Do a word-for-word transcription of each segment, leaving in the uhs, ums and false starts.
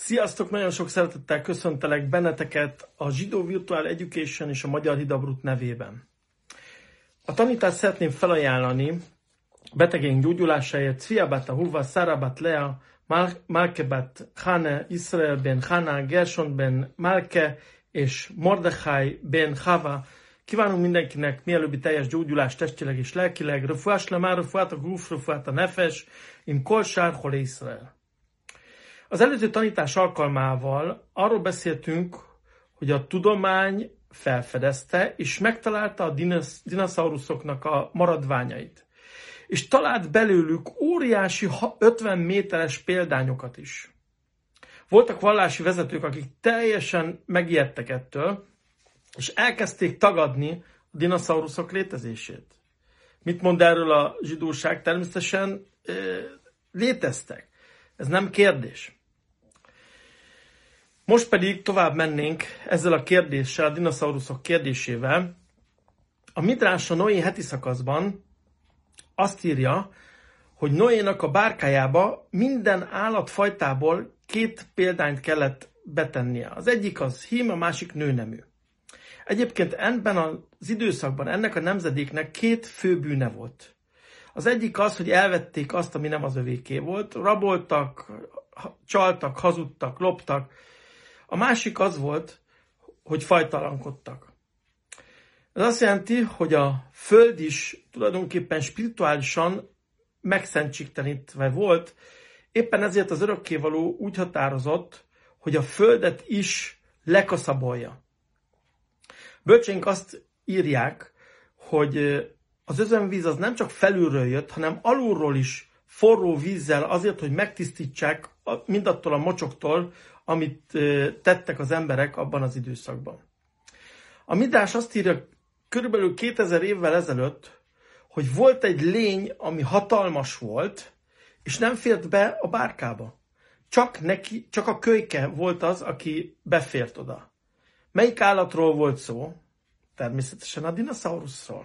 Sziasztok! Nagyon sok szeretettel köszöntelek benneteket a Zsidó Virtual Education és a Magyar Hidabrut nevében. A tanítást szeretném felajánlani betegeink gyógyulásáért Tzvia bat Ahuva, Szara bat Lea, Malke bat Hane, Israel ben Hana, Gershon ben Malke és Mordechai ben Hava. Kívánunk mindenkinek mielőbbi teljes gyógyulást testileg és lelkileg, refuás lemár, refuát a guf, refuát a nefes, im kol sár hole Israel. Az előző tanítás alkalmával arról beszéltünk, hogy a tudomány felfedezte és megtalálta a dinoszauruszoknak a maradványait. És talált belőlük óriási ötven méteres példányokat is. Voltak vallási vezetők, akik teljesen megijedtek ettől, és elkezdték tagadni a dinoszauruszok létezését. Mit mond erről a zsidóság? Természetesen e, léteztek. Ez nem kérdés. Most pedig tovább mennénk ezzel a kérdéssel, a dinoszauruszok kérdésével. A Midrás a Noé heti szakaszban azt írja, hogy Noénak a bárkájába minden állatfajtából két példányt kellett betennie. Az egyik az hím, a másik nőnemű. Egyébként ebben az időszakban ennek a nemzedéknek két fő bűne volt. Az egyik az, hogy elvették azt, ami nem az övéké volt, raboltak, csaltak, hazudtak, loptak. A másik az volt, hogy fajtalankodtak. Ez azt jelenti, hogy a Föld is tulajdonképpen spirituálisan megszentségtelenítve volt, éppen ezért az örökkévaló úgy határozott, hogy a Földet is lekaszabolja. Bölcseink azt írják, hogy az özönvíz az nem csak felülről jött, hanem alulról is forró vízzel azért, hogy megtisztítsák mindattól a mocsoktól, amit tettek az emberek abban az időszakban. A Midrás azt írja körülbelül kétezer évvel ezelőtt, hogy volt egy lény, ami hatalmas volt, és nem fért be a bárkába. Csak neki, csak a kölyke volt az, aki befért oda. Melyik állatról volt szó? Természetesen a dinoszauruszról.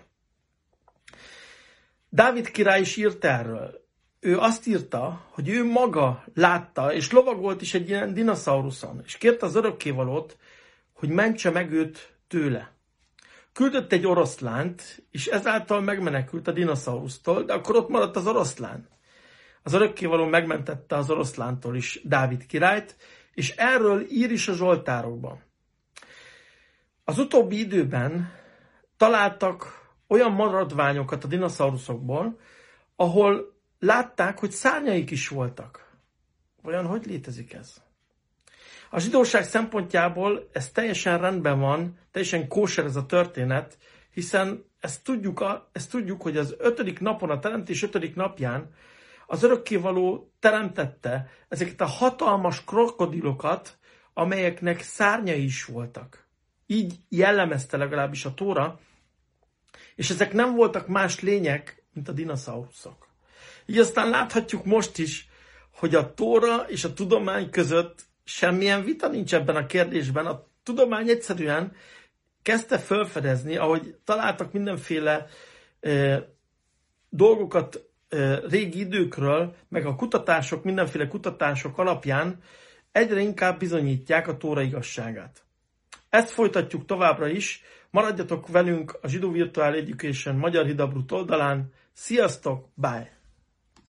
Dávid király is írt erről. Ő azt írta, hogy ő maga látta, és lovagolt is egy ilyen dinoszauruszon, és kérte az örökkévalót, hogy mentse meg őt tőle. Küldött egy oroszlánt, és ezáltal megmenekült a dinoszaurusztól, de akkor ott maradt az oroszlán. Az örökkévaló megmentette az oroszlántól is Dávid királyt, és erről ír is a Zsoltárokban. Az utóbbi időben találtak olyan maradványokat a dinoszauruszokból, ahol látták, hogy szárnyaik is voltak. Olyan, hogy létezik ez? A zsidóság szempontjából ez teljesen rendben van, teljesen kóser ez a történet, hiszen ezt tudjuk, ezt tudjuk, hogy az ötödik napon, a teremtés ötödik napján az örökkévaló teremtette ezeket a hatalmas krokodilokat, amelyeknek szárnyai is voltak. Így jellemezte legalábbis a Tóra, és ezek nem voltak más lények, mint a dinoszauruszok. Így aztán láthatjuk most is, hogy a Tóra és a tudomány között semmilyen vita nincs ebben a kérdésben. A tudomány egyszerűen kezdte felfedezni, ahogy találtak mindenféle e, dolgokat e, régi időkről, meg a kutatások, mindenféle kutatások alapján egyre inkább bizonyítják a Tóra igazságát. Ezt folytatjuk továbbra is. Maradjatok velünk a Zsidó Virtual Education Magyar Hidabrut oldalán. Sziasztok, bye!